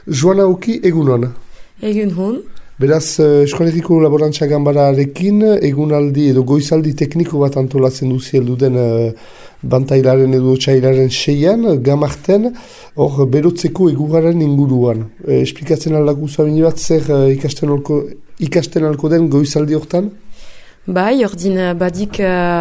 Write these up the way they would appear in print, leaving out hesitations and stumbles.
Joana Oki, egunon. Egun hon. Beraz, Eskolegiko Laborantza Ganbararekin egunaldi edo goizaldi tekniko bat antolatzen duzi helduden bantailaren edo txailaren 6an, gamarten, hor berotzeko eguraren inguruan. Esplikatzen aldaku zabini bat zer ikasten alko den goizaldi hortan? Bai, ordin badik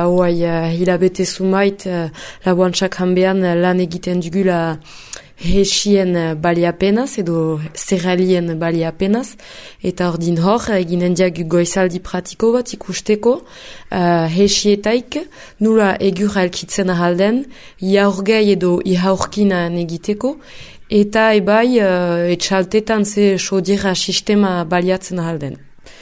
hilabete zumait Laborantzak hanbean lan egiten dugula hesien baliapenaz edo zerralien baliapenaz, eta ordin hor eginen diagu goizaldi pratiko bat ikusteko hesietaik nula egurra elkitzen ahalden, iaurgei edo ihaurkina egiteko, eta ebai etxaltetan ze sodira sistema baliatzen ahalden.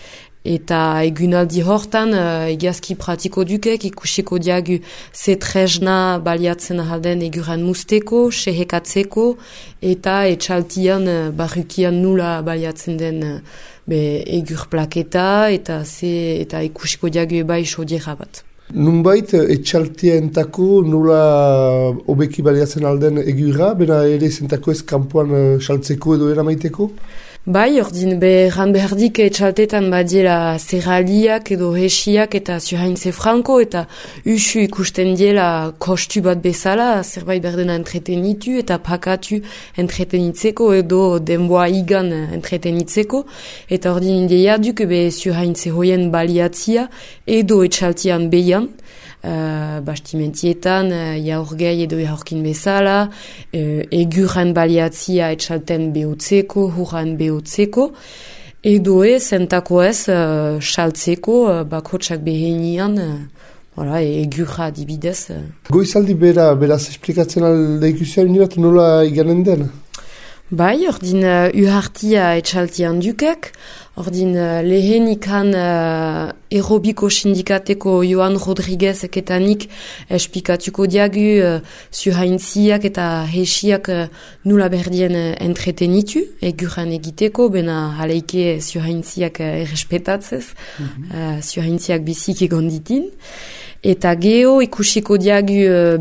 Eta egunaldi hortan egiazki pratiko dukek ikusiko diagu ze tresna baliatzen ahalden eguran musteko, sehekatzeko, eta etxaltian barrukian nula baliatzen den egur plaketa, eta ikusiko diagu ebai sodira bat. Nunbait, etxaltientako nula obeki baliatzen alden egurra, bena ere zentako ez kanpoan saltzeko edo eramaiteko? Bai, ordin ran behardik etxaltetan badiela zerraliak edo hesiak eta zuhaintze franko eta usu ikusten diela kostu bat bezala, zerbait berdena entretenitu eta pakatu entretenitzeko edo denboa igan entretenitzeko, eta ordin ideia duk zuhaintze hoien baliatzia edo etxaltian behian, bastimentietan, jaurgei edo jaurkin bezala, egurren baliatzia etxalten behotzeko, hurran behotzeko, edo zentako ez saltzeko, bakotsak behenian, egurra adibidez. Goizaldi beraz esplikatzen alde ikusian bat nola iganen den? Bai, ordin uhartia etxaltian dukek, ordin lehenikan aerobiko sindikateko Joan Rodriguez eketanik esplikatuko diagu zuhaintziak eta hesiak nula berdien entretenitu, egurran egiteko, bena haleike zuhaintziak errespetatzez, zuhaintziak bizik egonditin. Eta geho ikusiko diagu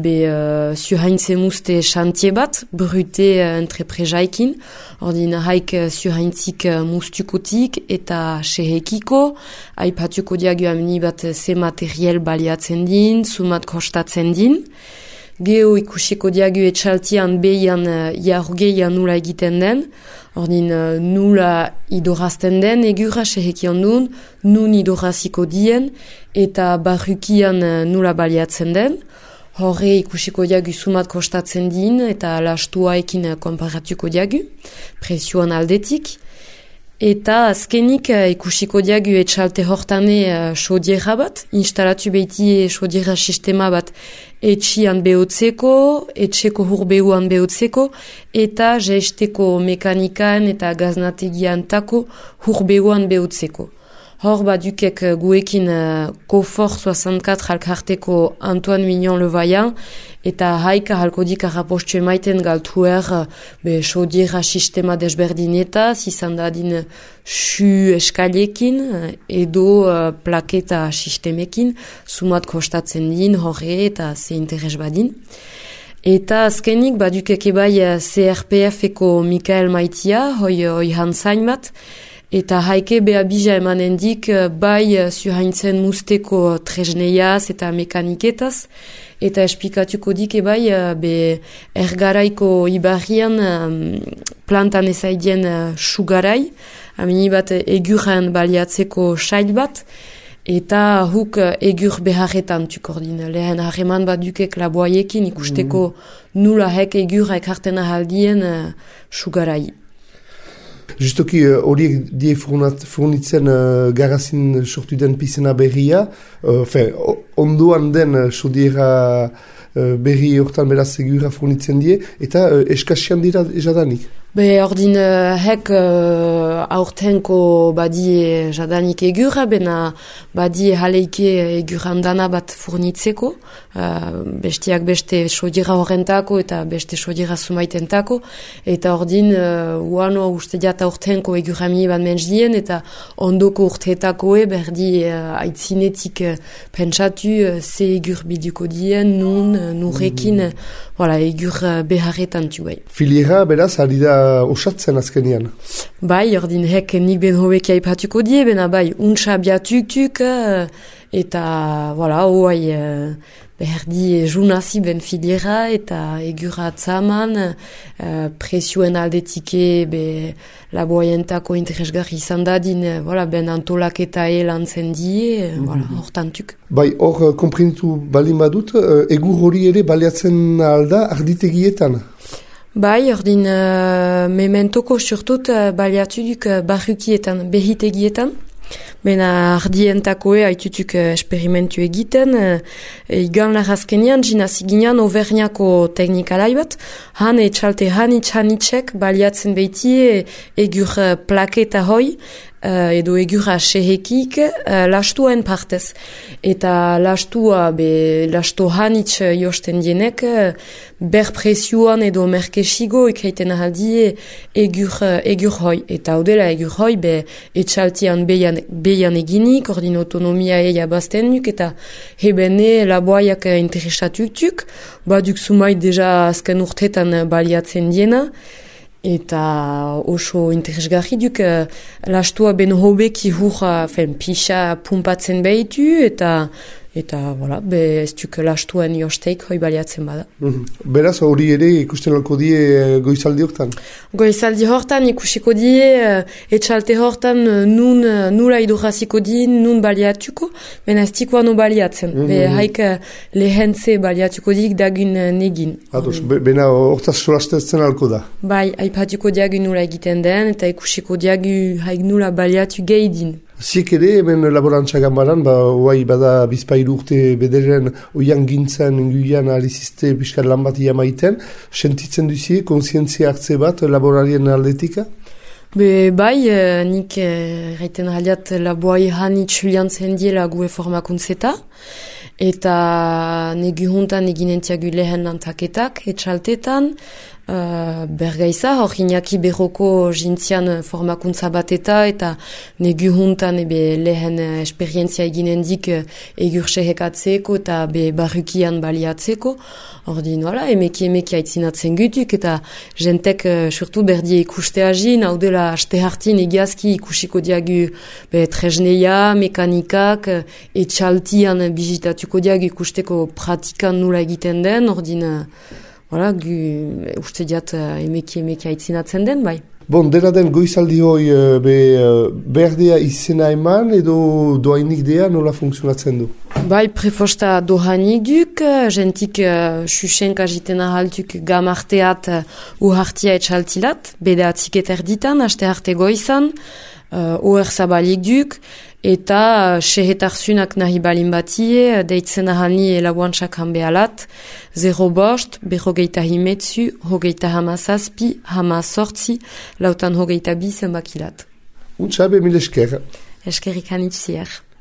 zuhaintze muste xantie bat, brute entreprezaikin, ordin haik zuhaintzik mustukotik eta sehekiko, aipatuko diagu amini bat ze materiel baliatzen din, sumat kostatzen din. Geho ikusiko diagu etxaltian behian jaurgeian nula egiten den, ordin nula idorazten den egurra sehekian duen, nun idoraziko dien, eta barrukian nula baliatzen den. Horre ikusiko diagu sumat kostatzen din eta lastuaekin konparatuko diagu, presioan aldetik. Eta azkenik ikusiko diagu etxalte hortane sodiera bat, instalatu behiti sodiera sistema bat etxian behotzeko, etxeko hurbehuan behotzeko, eta jeisteko mekanikan eta gaznategian tako hurbehuan behotzeko. Hor badukek guekin Kofor 64 alkarteko Antoine Mignon Levaian, eta haika halkodik arrapostu emaiten galtuer sodiera sistema desberdinetaz, izan dadin su eskalekin edo plaketa sistemekin, sumat kostatzen din horre eta ze interes badin. Eta azkenik badukek ebai CRPF-eko Mikael Maitia, hoi hanzain bat, eta haike behabija emanendik bai zuhaintzen musteko tresneiaz eta mekaniketaz, eta esplikatuko dik ebai ergaraiko ibarrian plantan ezaidien sugarai, amini bat egurren baliatzeko sail bat, eta huk egur beharretan tukordin. Lehen harreman bat dukek laboaiekin ikusteko nula hek egurra ekarten ahaldien sugarai. Justoki horiek die furnitzen garazin sortu den pizena berria, ondoan den sodiera berri hortan beraz egurra furnitzen die, eta eskasian dira jadanik? Ordin hek aurtenko badie jadanik egurra, bena badie haleike egurran dana bat furnitzeko, bestiak beste sodira horrentako eta beste sodira sumaitentako, eta ordin uano uste diat aurtenko egurramie bat menzdien, eta ondoko urteetakoe berdi aitzinetik pentsatu ze egur biduko dien, nun, nurrekin, egur beharretan tuai. Filiera, beraz, ari da osatzen azkenian. Bai, ordin hek nik ben hobeki aipatuko die, bena bai, untsa biatuk-tuk, eta, voilà, hoai, berdi junazi ben filiera, eta egura atzaman, presioen aldetike, be, laboaientako interesgarri izan dadin, voilà, ben antolaketa lantzen die, voilà, hortantuk. Bai, hor, komprenitu balin badut, egur hori ere baliatzen alda arditegietan? Bai, ordin, mementoko surtut baliatu duk barrukietan, behitegietan. Bena ardientakoe haitutuk esperimentu egiten, igan larazkenian, jinazi ginean overniako teknikalai bat, han etxalte hanitxek baliatzen behitie egur plaketa hoi, edo egura sehekik lastuen partez. Eta lastua, lasto hanitx josten dienek, berpresioan edo merkesigo ikaiten ahaldie egur hoi. Eta odela egur hoi, etxaltian behian eginik, ordin autonomia eia bazten duk, eta hebene laboaiak interesatutuk, baduk sumait deja azken urtetan baliatzen diena, eta oso interesgarri duk lastua ben hobeki hurra pixa pumpatzen behitu, eta voilà, ez duk lastuen josteik hoi baliatzen bada. Beraz, hori ere ikusten lako die goizaldi hortan? Goizaldi hortan ikusiko die, etxalte hortan nula iduraziko di, nun baliatuko, bena ez tikoa no baliatzen. Haik lehentze baliatuko dik dagun negin. Ados, bena hortaz solastetzen alko da? Bai, haipatuko diagu nula egiten den, eta ikusiko diagu haik nula baliatu gehidin. Ziek ere, hemen laborantza gambaran, oai bada bizpairu urte bederen oian gintzen, guian alizizte piskat lan bat iamaiten, sentitzen duzie, konsientzia hartze bat laborarien aldetika? Bai, nik gaiten haliat laboai hanitz juliantzen diela gue formakuntzeta, eta negu juntan eginentiagu lehen lantaketak, etxaltetan, bergaiza, hor inaki berroko jintzian formakuntza bateta, eta negu juntan lehen esperientzia eginendik egur sehekatzeko eta barrukian baliatzeko. Ordin, emeki aitzinatzen gutuk, eta jentek surtu berdi ikuste agin, hau dela aste hartin egiazki ikusiko diagu tresneia, mekanikak, etxaltian bizitatuko diagu ikusteko pratikan nula egiten den, ordin, uste diat emeki aitzinatzen den, bai. Bon, dena den goizaldi hoi berdea izena eman edo doainik dea nola funksionatzen du? Bai, prefosta dohainik duk, jentik xuxenk agiten ahaltuk gamarteat uhartia etxaltilat, bede atziket erditan, aste arte goizan, oher zabalik duk, eta sehetarzunak nahi balin batie, deitzen ahani elabuantxak hanbealat, 0 bost, berrogeita himetzu, hogeita hamazazpi, hamazortzi, lautan hogeita bi zenbakilat. Untsa, mil esker. Eskerrik hanitzier.